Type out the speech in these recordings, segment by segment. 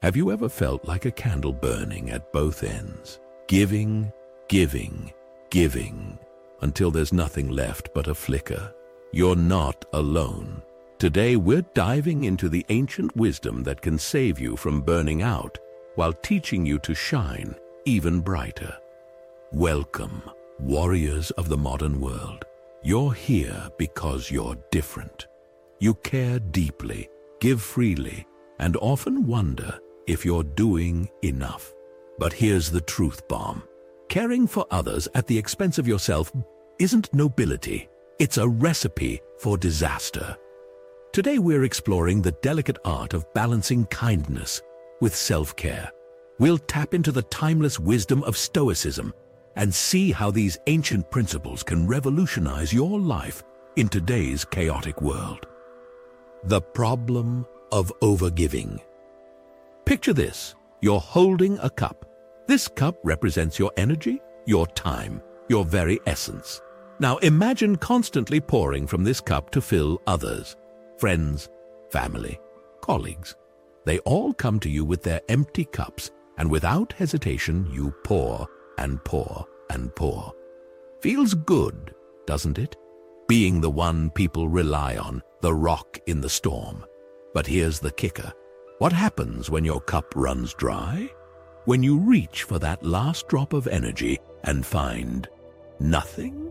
Have you ever felt like a candle burning at both ends? Giving, giving, giving, until there's nothing left but a flicker. You're not alone. Today we're diving into the ancient wisdom that can save you from burning out while teaching you to shine even brighter. Welcome, warriors of the modern world. You're here because you're different. You care deeply, give freely, and often wonder if you're doing enough. But here's the truth bomb. Caring for others at the expense of yourself isn't nobility. It's a recipe for disaster. Today we're exploring the delicate art of balancing kindness with self-care. We'll tap into the timeless wisdom of Stoicism and see how these ancient principles can revolutionize your life in today's chaotic world. The problem of overgiving. Picture this. You're holding a cup. This cup represents your energy, your time, your very essence. Now imagine constantly pouring from this cup to fill others. Friends, family, colleagues. They all come to you with their empty cups, and without hesitation you pour and pour and pour. Feels good, doesn't it? Being the one people rely on, the rock in the storm. But here's the kicker. What happens when your cup runs dry? When you reach for that last drop of energy and find nothing?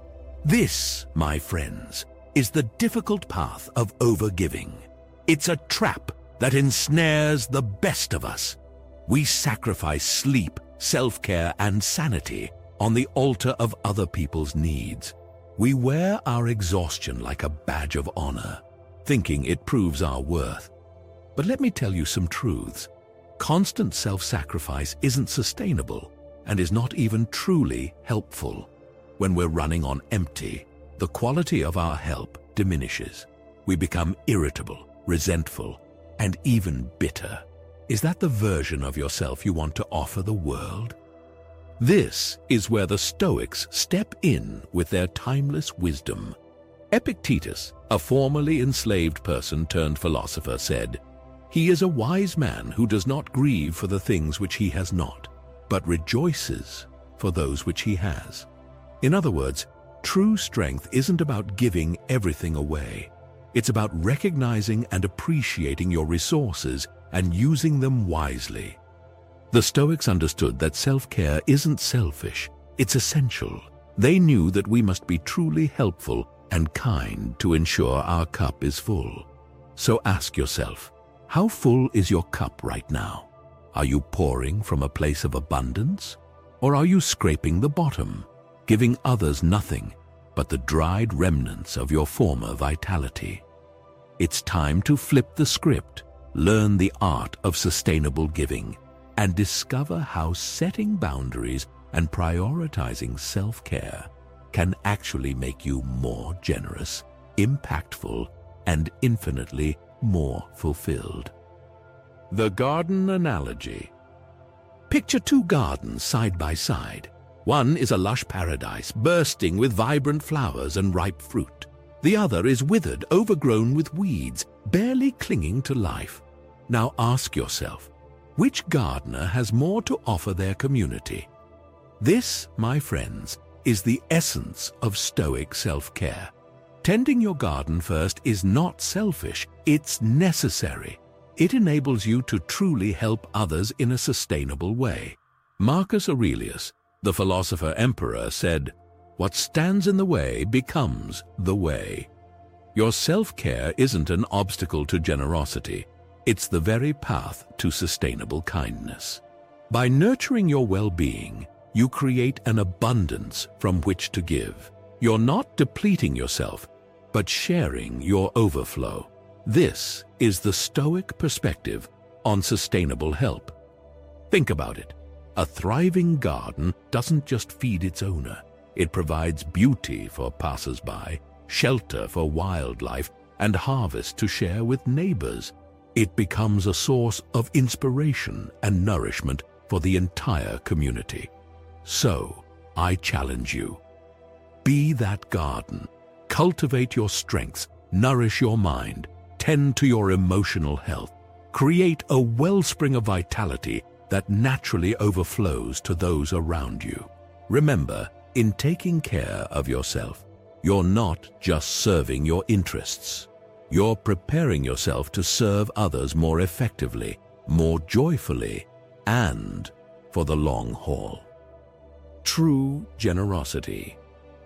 This, my friends, is the difficult path of overgiving. It's a trap that ensnares the best of us. We sacrifice sleep, self-care, and sanity on the altar of other people's needs. We wear our exhaustion like a badge of honor, thinking it proves our worth. But let me tell you some truths. Constant self-sacrifice isn't sustainable and is not even truly helpful. When we're running on empty, the quality of our help diminishes. We become irritable, resentful, and even bitter. Is that the version of yourself you want to offer the world? This is where the Stoics step in with their timeless wisdom. Epictetus, a formerly enslaved person turned philosopher, said, "He is a wise man who does not grieve for the things which he has not, but rejoices for those which he has." In other words, true strength isn't about giving everything away. It's about recognizing and appreciating your resources and using them wisely. The Stoics understood that self-care isn't selfish, it's essential. They knew that we must be truly helpful and kind to ensure our cup is full. So ask yourself, how full is your cup right now? Are you pouring from a place of abundance? Or are you scraping the bottom, giving others nothing but the dried remnants of your former vitality? It's time to flip the script, learn the art of sustainable giving, and discover how setting boundaries and prioritizing self-care can actually make you more generous, impactful, and infinitely more fulfilled. The garden analogy. Picture two gardens side by side. One is a lush paradise bursting with vibrant flowers and ripe fruit. The other is withered, overgrown with weeds, barely clinging to life. Now ask yourself, which gardener has more to offer their community? This, my friends, is the essence of Stoic self-care. Tending your garden first is not selfish, it's necessary. It enables you to truly help others in a sustainable way. Marcus Aurelius, the philosopher emperor, said, "What stands in the way becomes the way." Your self-care isn't an obstacle to generosity. It's the very path to sustainable kindness. By nurturing your well-being, you create an abundance from which to give. You're not depleting yourself, but sharing your overflow. This is the Stoic perspective on sustainable help. Think about it. A thriving garden doesn't just feed its owner. It provides beauty for passers-by, shelter for wildlife, and harvest to share with neighbors. It becomes a source of inspiration and nourishment for the entire community. So, I challenge you. Be that garden. Cultivate your strengths, nourish your mind, tend to your emotional health. Create a wellspring of vitality that naturally overflows to those around you. Remember, in taking care of yourself, you're not just serving your interests. You're preparing yourself to serve others more effectively, more joyfully, and for the long haul. True generosity.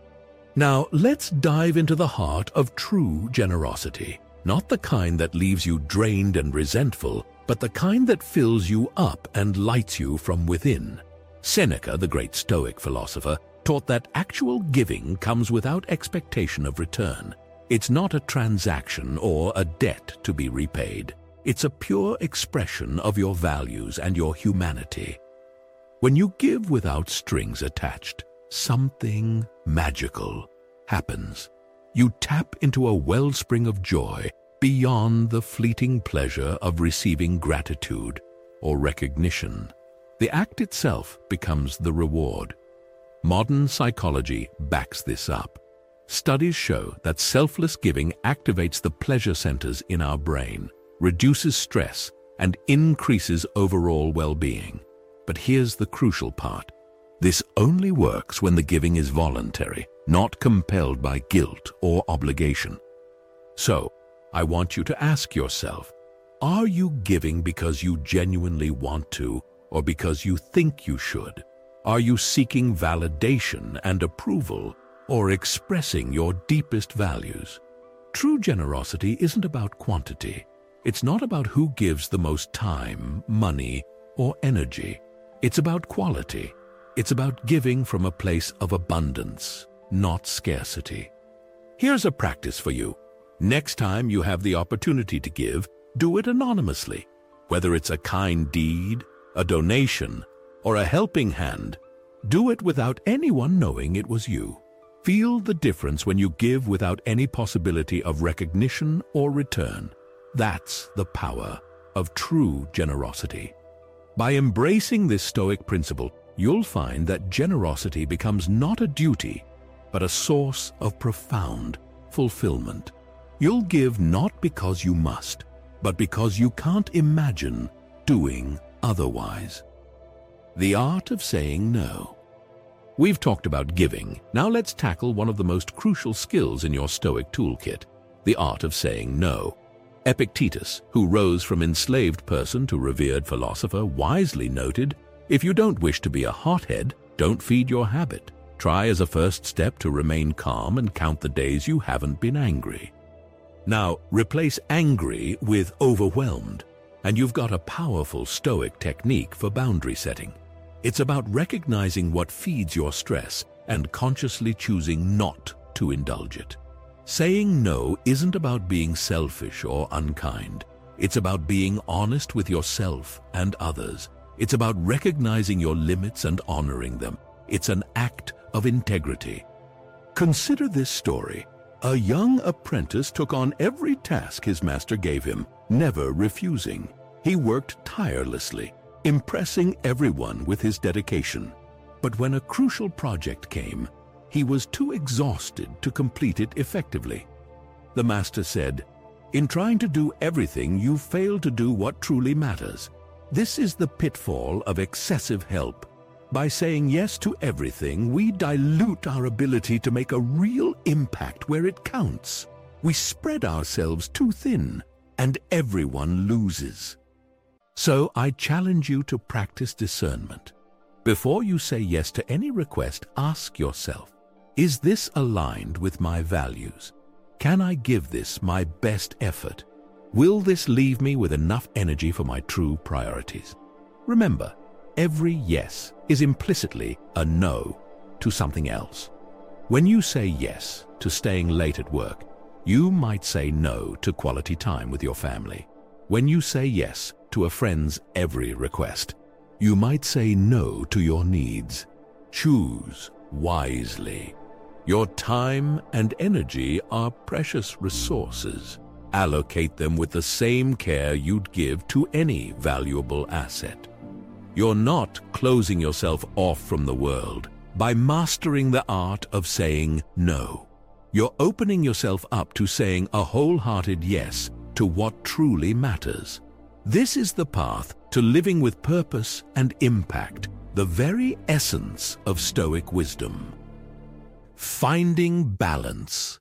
Now, let's dive into the heart of true generosity. Not the kind that leaves you drained and resentful, but the kind that fills you up and lights you from within. Seneca, the great Stoic philosopher, taught that actual giving comes without expectation of return. It's not a transaction or a debt to be repaid. It's a pure expression of your values and your humanity. When you give without strings attached, something magical happens. You tap into a wellspring of joy beyond the fleeting pleasure of receiving gratitude or recognition. The act itself becomes the reward. Modern psychology backs this up. Studies show that selfless giving activates the pleasure centers in our brain, reduces stress, and increases overall well-being. But here's the crucial part. This only works when the giving is voluntary, not compelled by guilt or obligation. So, I want you to ask yourself, are you giving because you genuinely want to, or because you think you should? Are you seeking validation and approval, or expressing your deepest values? True generosity isn't about quantity. It's not about who gives the most time, money, or energy. It's about quality. It's about giving from a place of abundance, not scarcity. Here's a practice for you. Next time you have the opportunity to give, do it anonymously. Whether it's a kind deed, a donation, or a helping hand, do it without anyone knowing it was you. Feel the difference when you give without any possibility of recognition or return. That's the power of true generosity. By embracing this Stoic principle, you'll find that generosity becomes not a duty, but a source of profound fulfillment. You'll give not because you must, but because you can't imagine doing otherwise. The art of saying no. We've talked about giving. Now let's tackle one of the most crucial skills in your Stoic toolkit, the art of saying no. Epictetus, who rose from enslaved person to revered philosopher, wisely noted, "If you don't wish to be a hothead, don't feed your habit. Try as a first step to remain calm and count the days you haven't been angry." Now, replace angry with overwhelmed, and you've got a powerful Stoic technique for boundary setting. It's about recognizing what feeds your stress and consciously choosing not to indulge it. Saying no isn't about being selfish or unkind. It's about being honest with yourself and others. It's about recognizing your limits and honoring them. It's an act of integrity. Consider this story. A young apprentice took on every task his master gave him, never refusing. He worked tirelessly, impressing everyone with his dedication. But when a crucial project came, he was too exhausted to complete it effectively. The master said, "In trying to do everything, you fail to do what truly matters. This is the pitfall of excessive help. By saying yes to everything, we dilute our ability to make a real impact where it counts. We spread ourselves too thin, and everyone loses." So I challenge you to practice discernment. Before you say yes to any request, ask yourself, is this aligned with my values? Can I give this my best effort? Will this leave me with enough energy for my true priorities? Remember, every yes is implicitly a no to something else. When you say yes to staying late at work, you might say no to quality time with your family. When you say yes to a friend's every request, you might say no to your needs. Choose wisely. Your time and energy are precious resources. Allocate them with the same care you'd give to any valuable asset. You're not closing yourself off from the world. By mastering the art of saying no, you're opening yourself up to saying a wholehearted yes to what truly matters. This is the path to living with purpose and impact, the very essence of Stoic wisdom. Finding balance.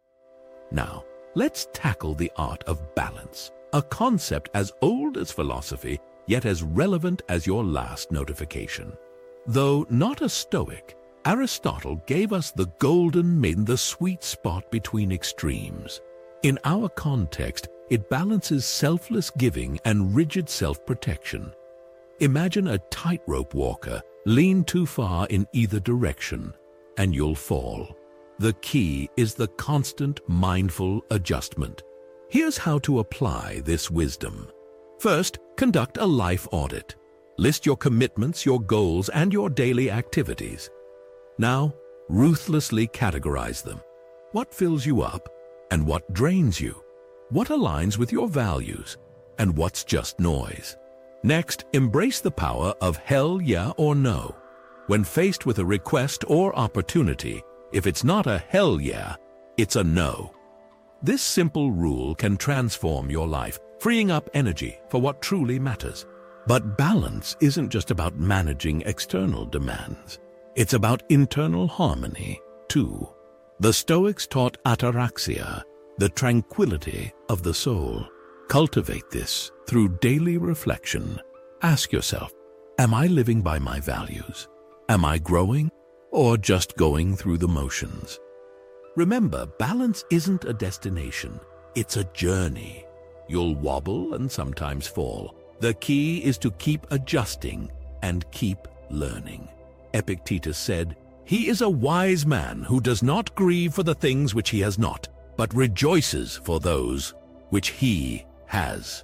Now, let's tackle the art of balance, a concept as old as philosophy, yet as relevant as your last notification. Though not a Stoic, Aristotle gave us the golden mean, the sweet spot between extremes. In our context, it balances selfless giving and rigid self-protection. Imagine a tightrope walker. Lean too far in either direction, and you'll fall. The key is the constant mindful adjustment. Here's how to apply this wisdom. First, conduct a life audit. List your commitments, your goals, and your daily activities. Now, ruthlessly categorize them. What fills you up and what drains you? What aligns with your values and what's just noise? Next, embrace the power of hell yeah or no. When faced with a request or opportunity, if it's not a hell yeah, it's a no. This simple rule can transform your life, freeing up energy for what truly matters. But balance isn't just about managing external demands. It's about internal harmony, too. The Stoics taught ataraxia, the tranquility of the soul. Cultivate this through daily reflection. Ask yourself, am I living by my values? Am I growing or just going through the motions? Remember, balance isn't a destination, it's a journey. You'll wobble and sometimes fall. The key is to keep adjusting and keep learning. Epictetus said, "He is a wise man who does not grieve for the things which he has not, but rejoices for those which he has."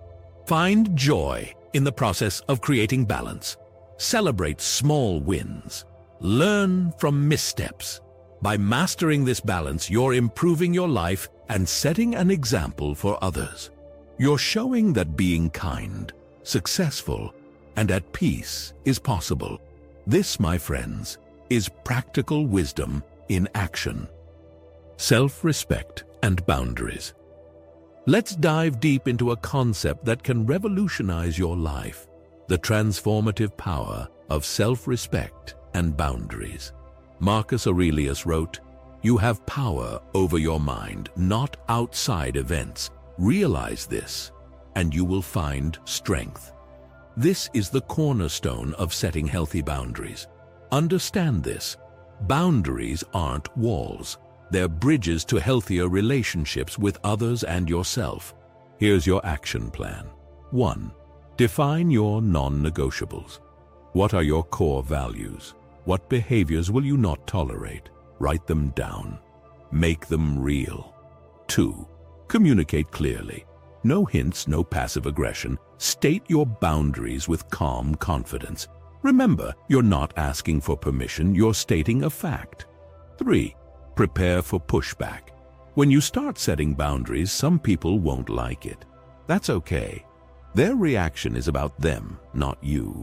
Find joy in the process of creating balance. Celebrate small wins. Learn from missteps. By mastering this balance, you're improving your life and setting an example for others. You're showing that being kind, successful, and at peace is possible. This, my friends, is practical wisdom in action. Self-respect and boundaries. Let's dive deep into a concept that can revolutionize your life: the transformative power of self-respect and boundaries. Marcus Aurelius wrote, "You have power over your mind, not outside events. Realize this, and you will find strength." This is the cornerstone of setting healthy boundaries. Understand this. Boundaries aren't walls. They're bridges to healthier relationships with others and yourself. Here's your action plan. 1. Define your non-negotiables. What are your core values? What behaviors will you not tolerate? Write them down. Make them real. 2. Communicate clearly. No hints, no passive aggression. State your boundaries with calm confidence. Remember, you're not asking for permission, you're stating a fact. 3. Prepare for pushback. When you start setting boundaries, some people won't like it. That's okay. Their reaction is about them, not you.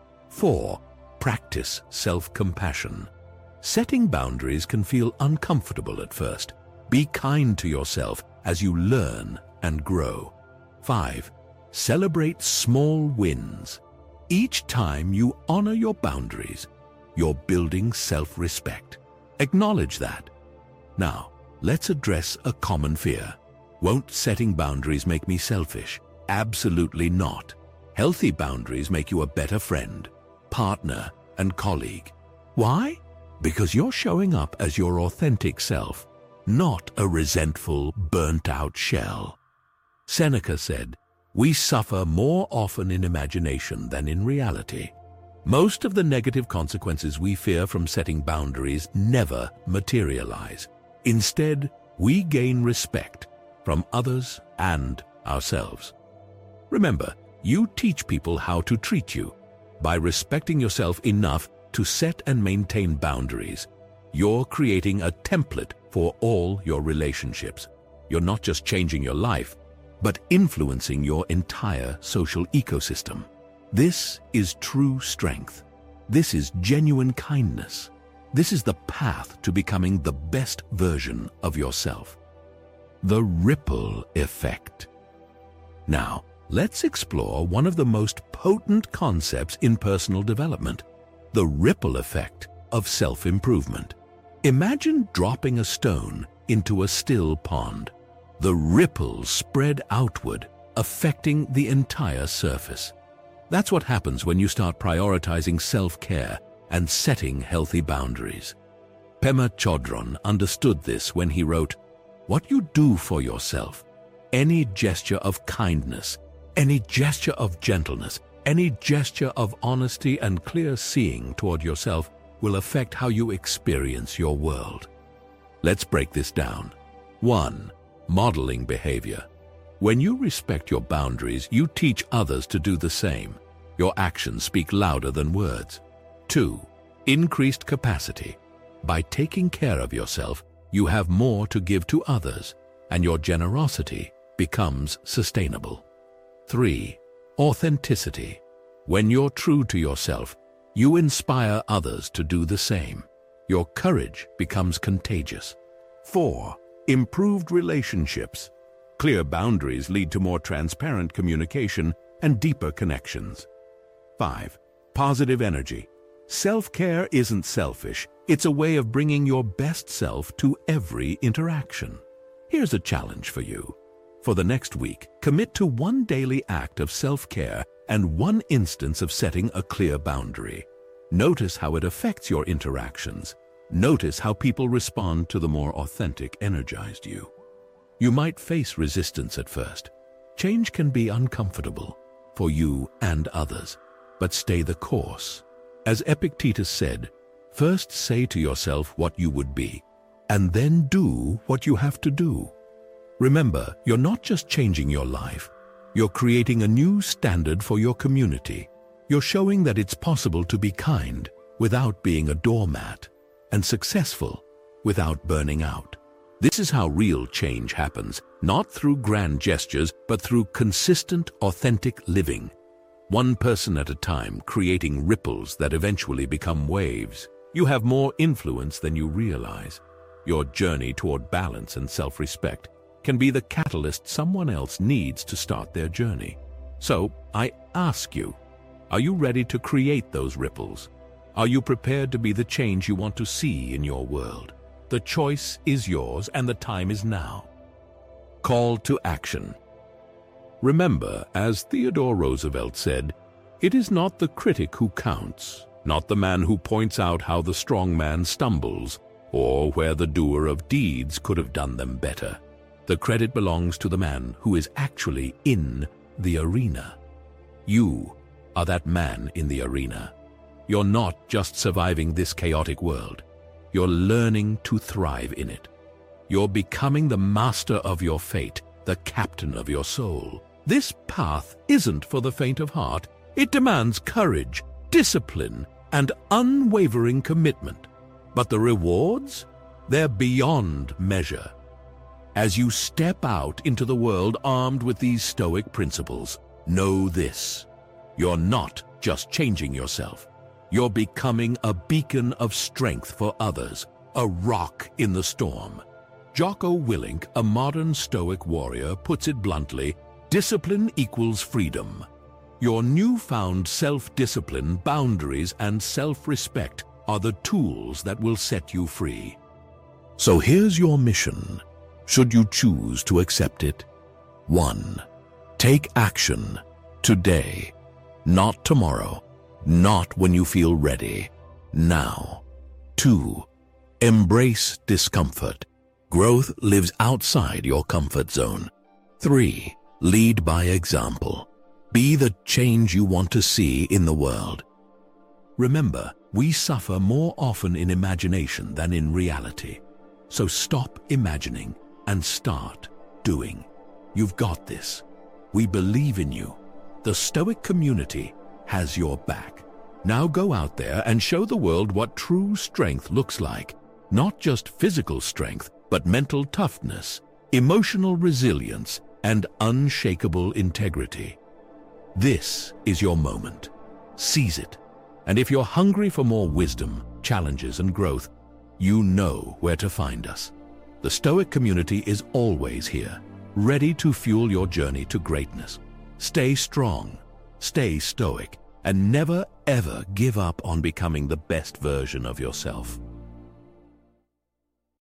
4. Practice self-compassion. Setting boundaries can feel uncomfortable at first. Be kind to yourself as you learn and grow. 5. Celebrate small wins. Each time you honor your boundaries, you're building self-respect. Acknowledge that. Now, let's address a common fear. Won't setting boundaries make me selfish? Absolutely not. Healthy boundaries make you a better friend, partner, and colleague. Why? Because you're showing up as your authentic self, not a resentful, burnt-out shell. Seneca said, "We suffer more often in imagination than in reality." Most of the negative consequences we fear from setting boundaries never materialize. Instead, we gain respect from others and ourselves. Remember, you teach people how to treat you. By respecting yourself enough to set and maintain boundaries, you're creating a template for all your relationships. You're not just changing your life, but influencing your entire social ecosystem. This is true strength. This is genuine kindness. This is the path to becoming the best version of yourself. The ripple effect. Now, let's explore one of the most potent concepts in personal development, the ripple effect of self-improvement. Imagine dropping a stone into a still pond. The ripples spread outward, affecting the entire surface. That's what happens when you start prioritizing self-care and setting healthy boundaries. Pema Chodron understood this when he wrote, "What you do for yourself, any gesture of kindness, any gesture of gentleness, any gesture of honesty and clear seeing toward yourself will affect how you experience your world." Let's break this down. 1. Modeling behavior. When you respect your boundaries, you teach others to do the same. Your actions speak louder than words. 2. Increased capacity. By taking care of yourself, you have more to give to others, and your generosity becomes sustainable. 3. Authenticity. When you're true to yourself, you inspire others to do the same. Your courage becomes contagious. 4. Improved relationships. Clear boundaries lead to more transparent communication and deeper connections. 5. Positive energy. Self-care isn't selfish. It's a way of bringing your best self to every interaction. Here's a challenge for you. For the next week, commit to one daily act of self-care and one instance of setting a clear boundary. Notice how it affects your interactions. Notice how people respond to the more authentic, energized you. You might face resistance at first. Change can be uncomfortable for you and others, but stay the course. As Epictetus said, first say to yourself what you would be, and then do what you have to do. Remember, you're not just changing your life, you're creating a new standard for your community. You're showing that it's possible to be kind without being a doormat, and successful without burning out. This is how real change happens, not through grand gestures, but through consistent, authentic living. One person at a time, creating ripples that eventually become waves. You have more influence than you realize. Your journey toward balance and self-respect can be the catalyst someone else needs to start their journey. So, I ask you, are you ready to create those ripples? Are you prepared to be the change you want to see in your world? The choice is yours and the time is now. Call to action. Remember, as Theodore Roosevelt said, it is not the critic who counts, not the man who points out how the strong man stumbles, or where the doer of deeds could have done them better. The credit belongs to the man who is actually in the arena. You are that man in the arena. You're not just surviving this chaotic world. You're learning to thrive in it. You're becoming the master of your fate, the captain of your soul. This path isn't for the faint of heart. It demands courage, discipline, and unwavering commitment. But the rewards? They're beyond measure. As you step out into the world armed with these stoic principles, know this: you're not just changing yourself. You're becoming a beacon of strength for others, a rock in the storm. Jocko Willink, a modern Stoic warrior, puts it bluntly: discipline equals freedom. Your newfound self-discipline, boundaries, and self-respect are the tools that will set you free. So here's your mission, should you choose to accept it. 1. Take action today, not tomorrow, not when you feel ready, now. 2. Embrace discomfort. Growth lives outside your comfort zone. 3. Lead by example. Be the change you want to see in the world. Remember, we suffer more often in imagination than in reality. So stop imagining and start doing. You've got this. We believe in you. The Stoic community has your back. Now go out there and show the world what true strength looks like. Not just physical strength, but mental toughness, emotional resilience, and unshakable integrity. This is your moment. Seize it. And if you're hungry for more wisdom, challenges, and growth, you know where to find us. The Stoic community is always here, ready to fuel your journey to greatness. Stay strong, stay stoic, and never ever give up on becoming the best version of yourself.